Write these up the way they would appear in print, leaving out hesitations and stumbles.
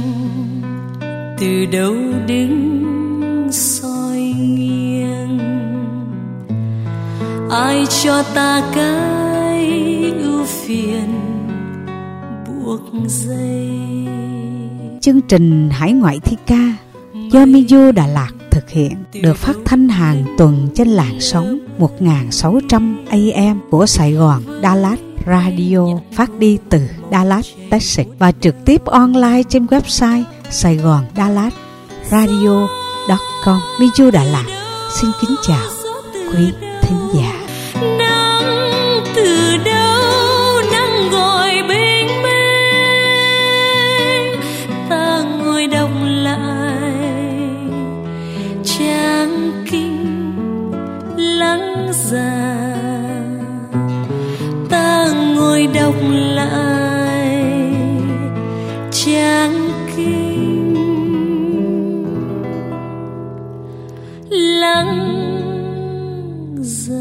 từ đâu đứng soi nghiêng. Ai cho ta cái ưu phiền buộc dây. Chương trình Hải ngoại thi ca do Minju Đà Lạt thực hiện, được phát thanh hàng tuần trên làn sóng 1600 AM của Sài Gòn Dallas Radio, phát đi từ Dallas, Texas và trực tiếp online trên website saigondallassradio.com. Minju Đà Lạt xin kính chào quý thính giả. Nắng từ đâu nắng gọi bình minh, ta ngồi đọc lại trang kinh lắng già. Ta ngồi đọc lại trang kinh lắng già.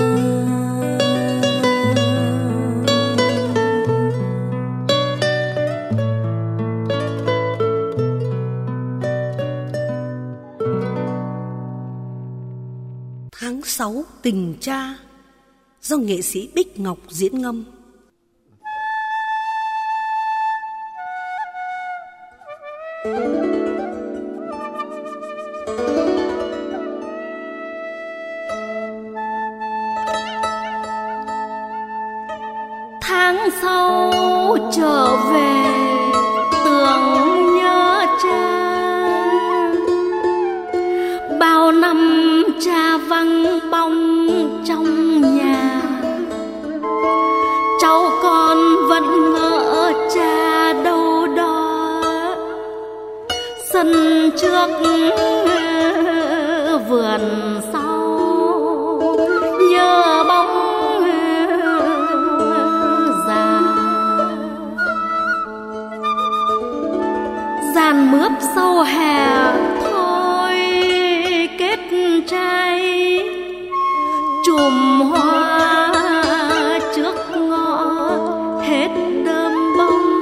Tháng 6 tình cha do nghệ sĩ Bích Ngọc diễn ngâm. Tháng sau trở về tưởng nhớ cha, bao năm cha vắng bóng trong nhà. Cháu con vẫn ngỡ cha đâu đó, sân trước vườn sau nhớ bóng già. Giàn mướp sau hè thôi kết trái, chùm hoa trước ngõ hết đơm bông.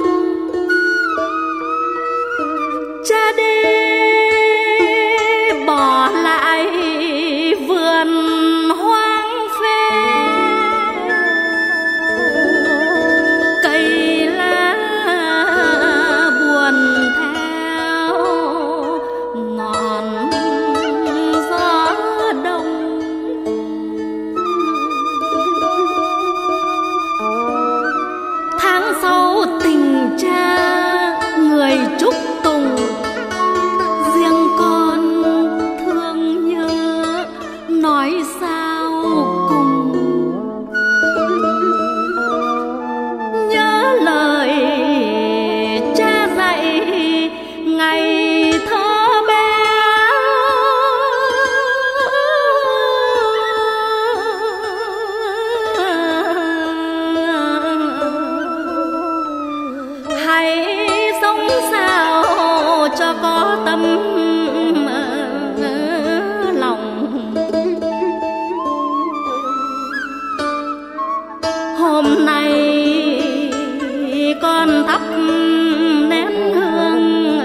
Cha đi bỏ lại vườn hoang phế, cây lá buồn theo ngọn gió đông. Tháng sau tình cha người chúc tùng, riêng con thương nhớ nói sao cùng. Nhớ lời cha dạy ngày thơ bé, hãy sống sao cho có tâm lòng. Hôm nay con thắp nén hương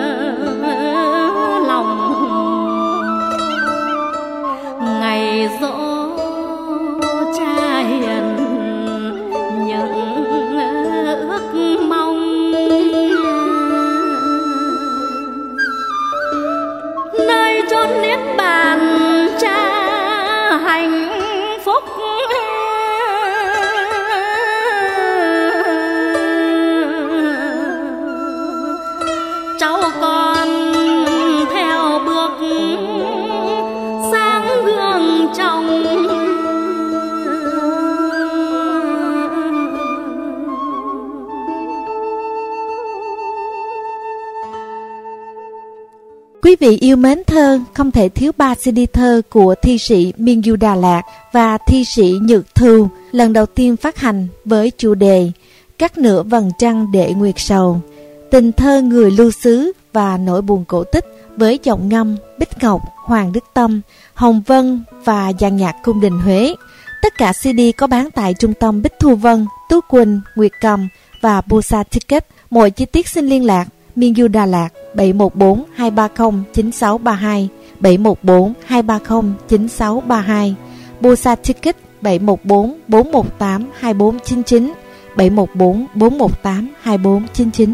lòng, ngày dỗ cha hiền những ước mong. Nơi chốn niết bàn cha hạnh phúc, cháu con theo bước sáng gương trong. Quý vị yêu mến thơ, không thể thiếu 3 CD thơ của thi sĩ Minju Đà Lạt và thi sĩ Nhược Thu, lần đầu tiên phát hành với chủ đề Cắt nửa vầng trăng để nguyệt sầu, tình thơ người lưu xứ và nỗi buồn cổ tích với giọng ngâm Bích Ngọc, Hoàng Đức Tâm, Hồng Vân và dàn nhạc cung đình Huế. Tất cả CD có bán tại trung tâm Bích Thu Vân, Tú Quỳnh, Nguyệt Cầm và Busa Ticket. Mọi chi tiết xin liên lạc Minju Đà Lạt 714-230-9632, 714-230-9632. Bosa Ticket 714-418-2499, 714-418-2499.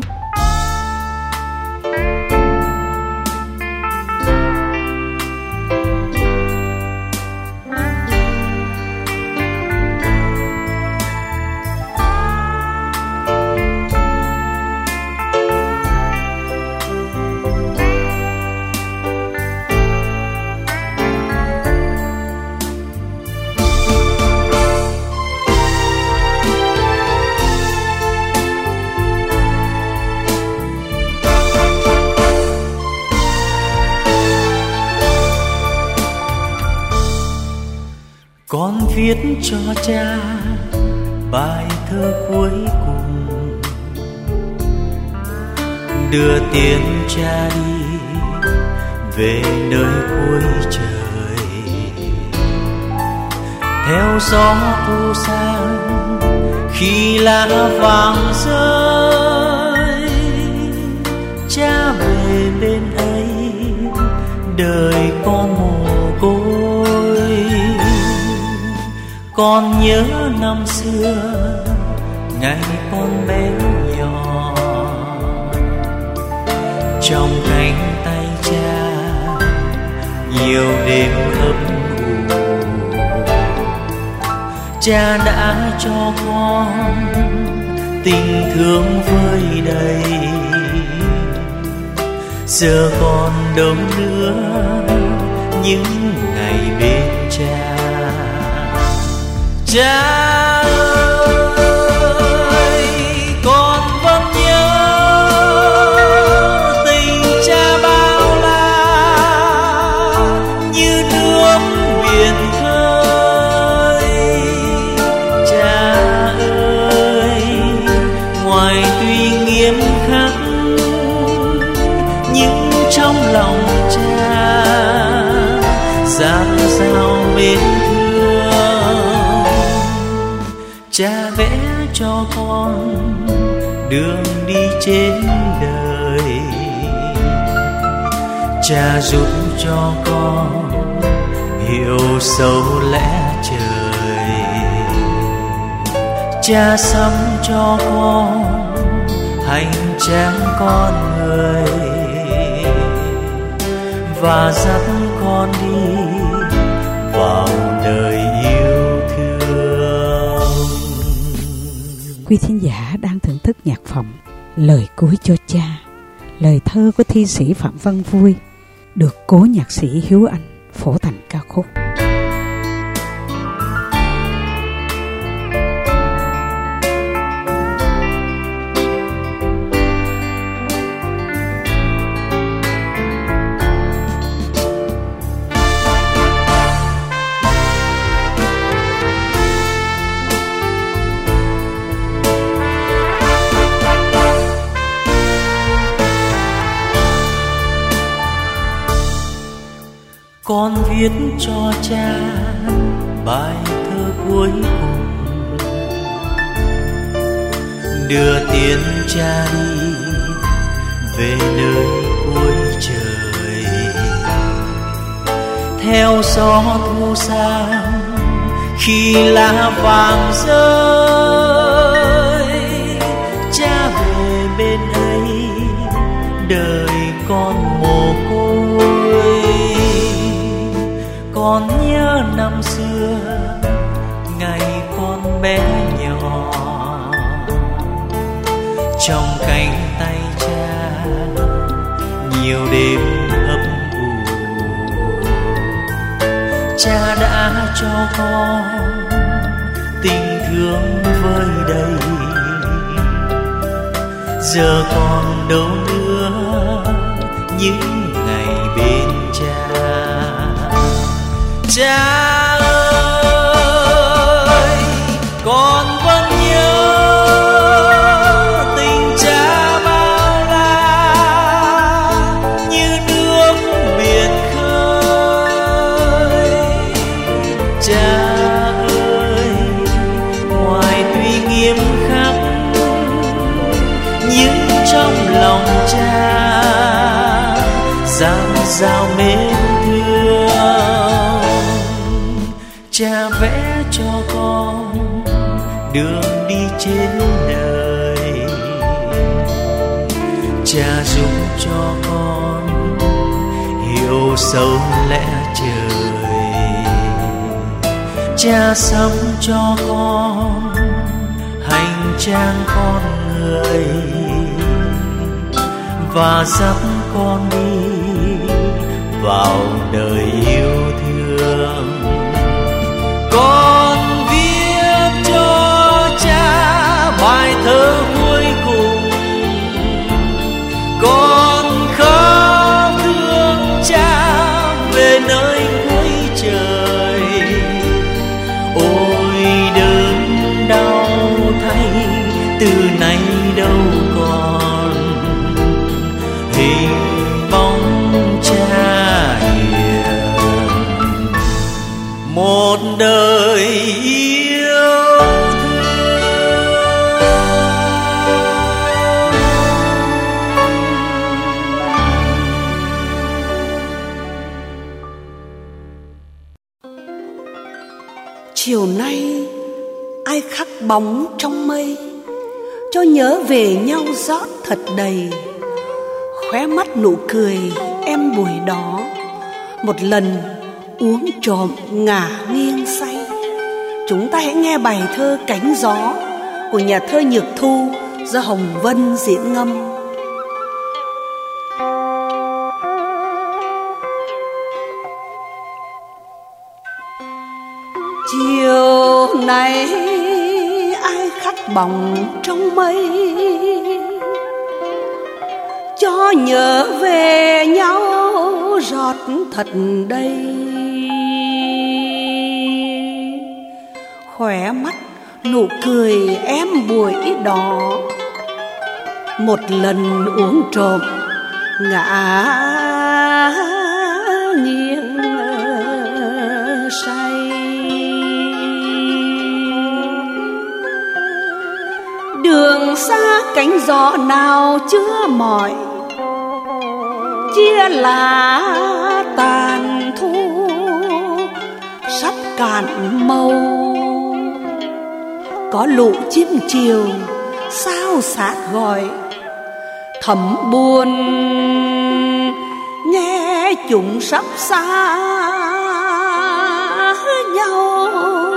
Con viết cho cha bài thơ cuối cùng, đưa tiếng cha đi về nơi cuối trời. Theo gió thu sang khi lá vàng rơi, cha về bên ấy đời con mồ côi. Con nhớ năm xưa ngày con bé nhỏ, trong cánh tay cha nhiều đêm ấm ủ. Cha đã cho con tình thương vơi đầy, giờ còn đâu nữa những ngày bên cha. Cha ơi, con vẫn nhớ tình cha bao la như nước biển khơi. Cha ơi, ngoài tuy nghiêm khắc nhưng trong lòng cha dạt dào mến thương. Cha vẽ cho con đường đi trên đời, cha giúp cho con hiểu sâu lẽ trời. Cha sắm cho con hành trang con người và dắt con đi vào đời yêu thương. Quý thính giả đang thưởng thức nhạc phẩm Lời cuối cho cha, lời thơ của thi sĩ Phạm Văn Vui, được cố nhạc sĩ Hiếu Anh phổ thành ca khúc. Con viết cho cha bài thơ cuối cùng, đưa tiến cha đi về nơi cuối trời. Theo gió thu sang khi lá vàng rơi, cha về bên ấy đời con mồ côi. Con nhớ năm xưa ngày con bé nhỏ, trong cánh tay cha nhiều đêm ấm ủ. Cha đã cho con tình thương vơi đầy, giờ còn đâu nữa những ngày bên cha. Cha ơi, con vẫn nhớ tình cha bao la như nước biển khơi. Cha ơi, ngoài tuy nghiêm khắc nhưng trong lòng cha dang dao mến thương. Cha vẽ cho con đường đi trên đời, cha giúp cho con hiểu sâu lẽ trời. Cha sắm cho con hành trang con người và dắt con đi vào đời yêu thương. Con viết cho cha bài thơ cuối cùng, con khóc thương cha về nơi cuối trời. Ôi đớn đau thay từ nay đâu còn hình bóng cha hiền. Một đời yêu Chiều nay ai khắc bóng trong mây, cho nhớ về nhau rót thật đầy. Khóe mắt nụ cười em buổi đó, một lần uống trộm ngả nghiêng say. Chúng ta hãy nghe bài thơ Cánh Gió của nhà thơ Nhược Thu do Hồng Vân diễn ngâm. Chiều nay ai khắc bóng trong mây, cho nhớ về nhau rót thật đầy. Khóe mắt nụ cười em buổi đó, một lần uống trộm ngả nghiêng say. Đường xa cánh gió nào chưa mỏi, chia lá tàn thu sắp cạn màu. Có lũ chim chiều sao xạc gọi, thầm buồn nghe chúng sắp xa nhau.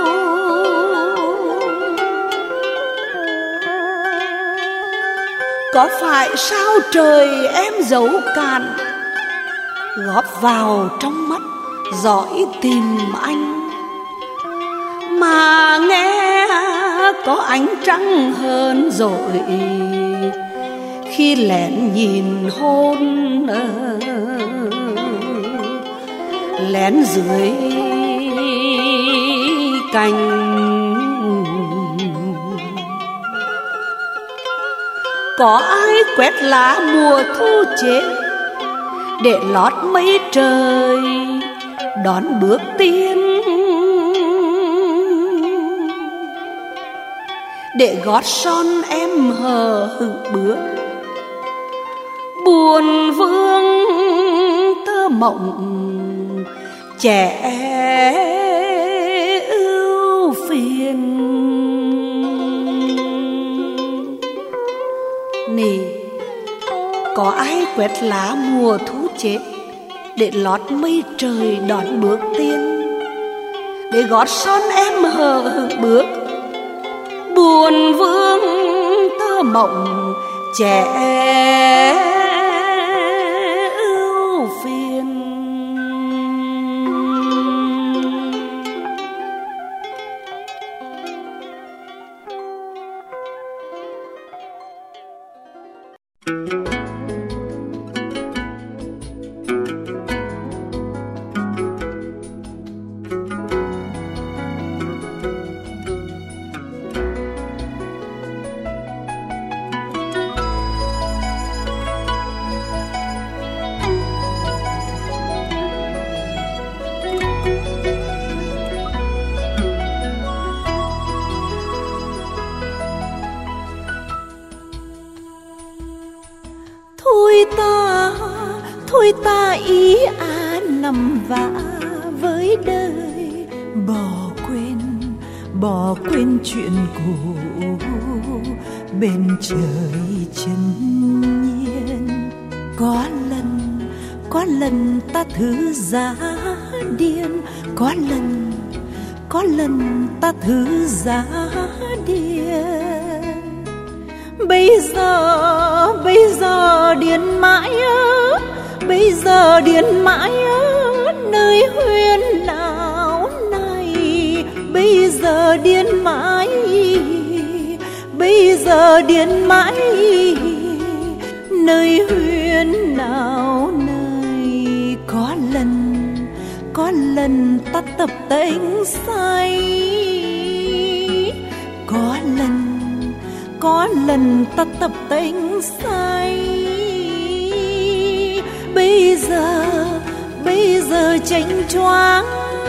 Có phải sao trời em dấu cạn, góp vào trong mắt dõi tìm anh, mà nghe có ánh trăng hơn rồi khi lén nhìn hôn lén dưới cành. Có ai quét lá mùa thu chết để lót mây trời đón bước tiên, để gót son em hờ hững bước buồn vương tơ mộng trẻ ưu phiền. Nè, có ai quét lá mùa thu chết để lót mây trời đón bước tiên, để gót son em hờ hững bước buồn vương tơ mộng trẻ ưu phiền. thôi ta ý nằm vạ với đời, bỏ quên chuyện cũ bên trời chân nhiên. Có lần ta thử giá điên, có lần ta thử giá điên. Bây giờ điên mãi ớ, bây giờ điên mãi ớ, nơi huyên nào này. Bây giờ điên mãi, bây giờ điên mãi, nơi huyên nào này. Có lần ta tập tễnh say, có lần ta tập tễnh say. Bây giờ chênh choáng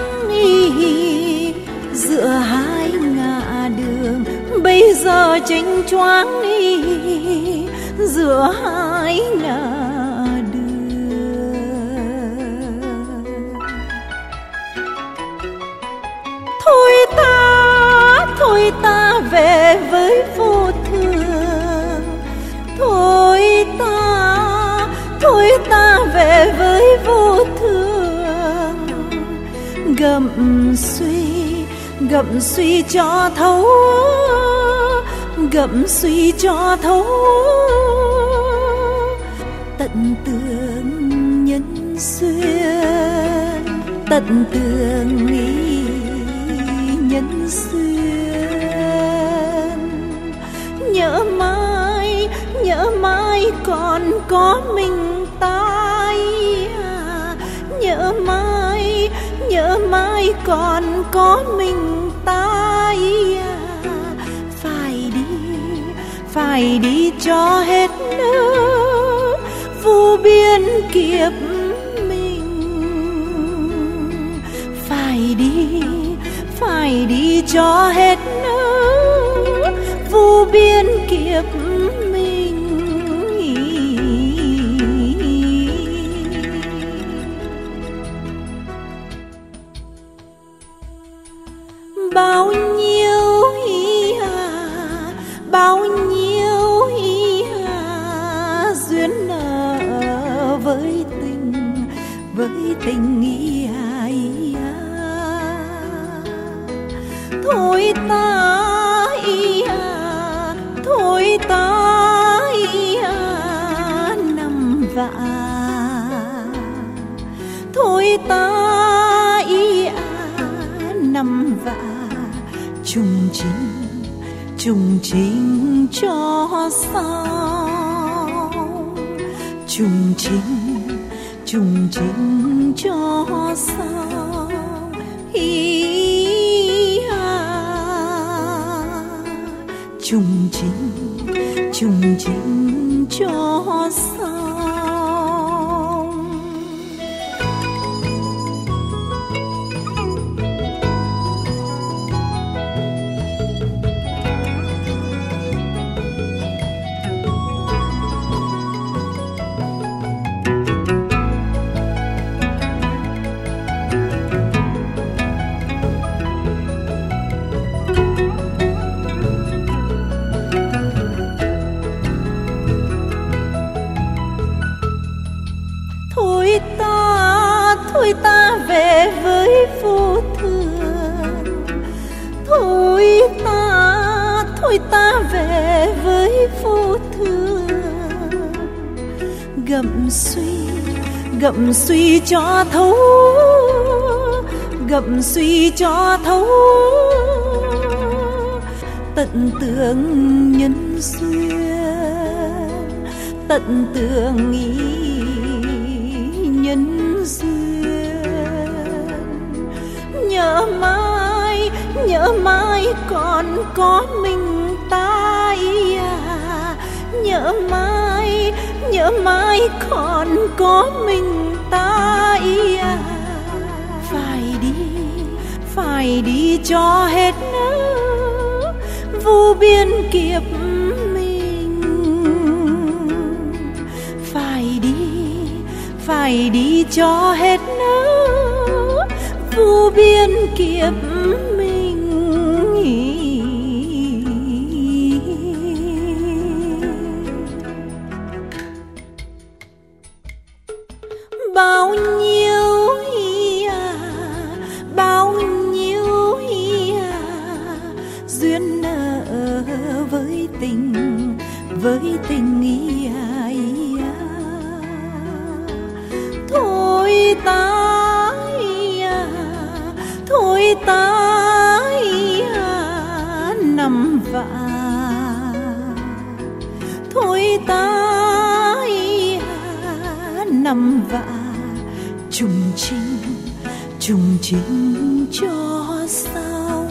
giữa hai ngã đường. Bây giờ chênh choáng giữa hai ngã đường. Thôi ta về với vô thường. Thôi ta về với vô thường. Gậm suy cho thấu, gậm suy cho thấu. Tận tường nhân duyên, tận tường nhân duyên. Nhớ mãi còn có mình ta à. Nhớ mãi còn có mình ta à. Phải đi cho hết nữa vô biên kiếp mình. Phải đi cho hết nữa vô biên kiếp mình. Bao nhiêu duyên nợ với tình thôi ta nằm vạ. Thôi ta nằm vạ trùng chính cho sao. Trùng chính cho sao. Trùng chính cho sao. Thôi ta về với vô thường. Thôi ta về với vô thường. Gậm suy cho thấu, gậm suy cho thấu. Tận tường nhân duyên, tận tường nhân duyên. Nhớ mãi còn có mình ta à. Nhớ mãi còn có mình ta à. Phải đi cho hết nữa vô biên kiếp mình. phải đi cho hết nỡ vô biên kiếp mình. Bao nhiêu bao nhiêu duyên nợ với tình thôi ta nằm vạ, thôi ta nằm vạ trùng trình cho xong,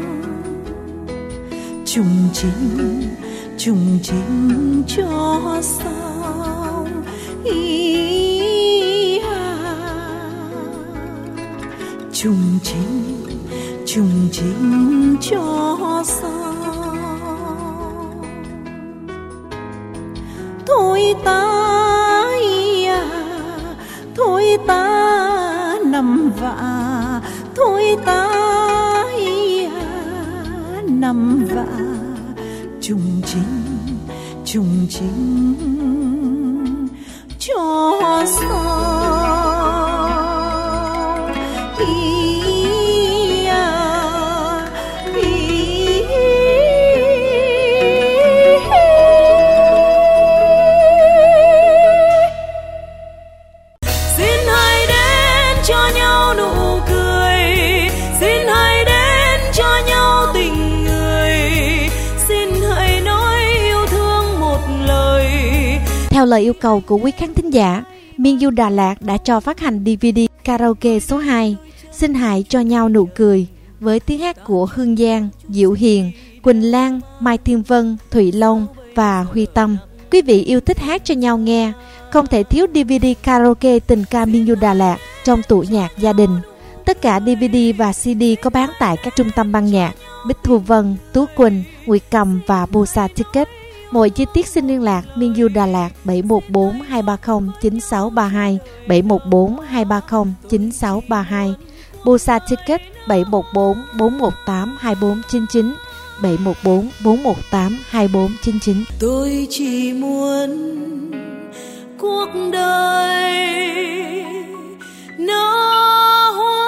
trùng trình cho xong. Trùng trình cho xong. Thôi ta nằm vạ, thôi ta nằm vạ trùng trình cho xong. Theo lời yêu cầu của quý khán thính giả, Miên Du Đà Lạt đã cho phát hành DVD karaoke số 2 Xin hãy cho nhau nụ cười với tiếng hát của Hương Giang, Diệu Hiền, Quỳnh Lan, Mai Thiên Vân, Thụy Long và Huy Tâm. Quý vị yêu thích hát cho nhau nghe, không thể thiếu DVD karaoke tình ca Miên Du Đà Lạt trong tủ nhạc gia đình. Tất cả DVD và CD có bán tại các trung tâm ban nhạc Bích Thu Vân, Tú Quỳnh, Nguyệt Cầm và Bosa Ticket. Mọi chi tiết xin liên lạc Miên Du Đà Lạt 714 230 9632, 714 230 9632, Bosa Ticket 714 418 2499, 714 418 2499. Tôi chỉ muốn cuộc đời nở hoa.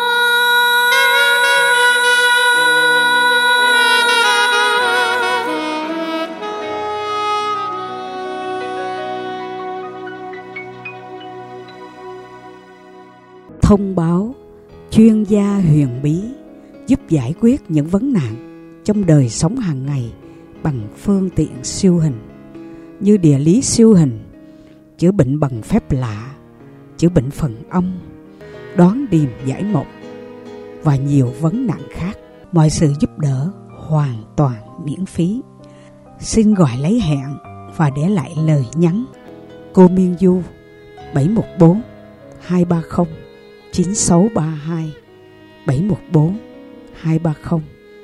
Thông báo chuyên gia huyền bí giúp giải quyết những vấn nạn trong đời sống hàng ngày bằng phương tiện siêu hình như địa lý siêu hình, chữa bệnh bằng phép lạ, chữa bệnh phần âm, đoán điềm giải mộng và nhiều vấn nạn khác. Mọi sự giúp đỡ hoàn toàn miễn phí. Xin gọi lấy hẹn và để lại lời nhắn. Cô Miên Du 714 230 9632, 714 230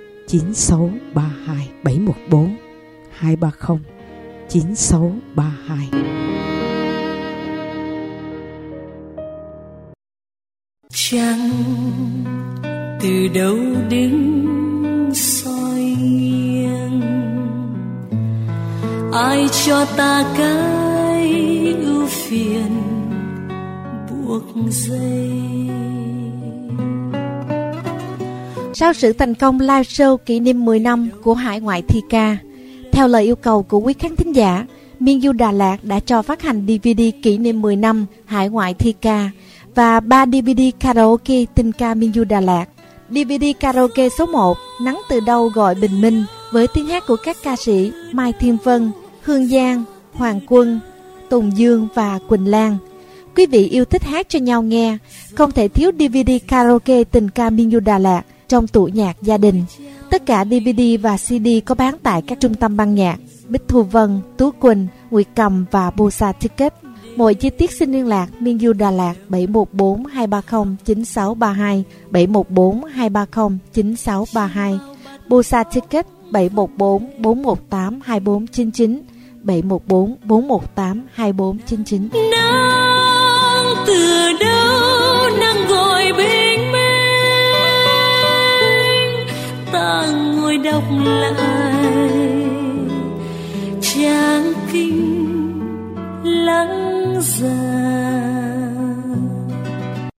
9632, 714 230 9632. Trăng từ đâu đứng soi nghiêng, ai cho ta cái ưu phiền buộc dây. Sau sự thành công live show kỷ niệm 10 năm của Hải Ngoại Thi Ca, theo lời yêu cầu của quý khán thính giả, Miên Du Đà Lạt đã cho phát hành DVD kỷ niệm 10 năm Hải Ngoại Thi Ca và 3 DVD karaoke tình ca Miên Du Đà Lạt. DVD karaoke số 1 Nắng từ đâu gọi bình minh với tiếng hát của các ca sĩ Mai Thiên Vân, Hương Giang, Hoàng Quân, Tùng Dương và Quỳnh Lan. Quý vị yêu thích hát cho nhau nghe, không thể thiếu DVD karaoke tình ca Miên Du Đà Lạt trong tủ nhạc gia đình. Tất cả DVD và CD có bán tại các trung tâm ban nhạc Bích Thu Vân, Tú Quỳnh, Nguyệt Cầm và Bosa Ticket. Mọi chi tiết xin liên lạc Miên Du Đà Lạt 714 230 9632, 714 230 9632, Bosa Ticket 714 418 2499, 714 418 2499. Nắng từ đâu nàng gọi bình minh. Ta ngồi đọc lại trang kinh lắng dài.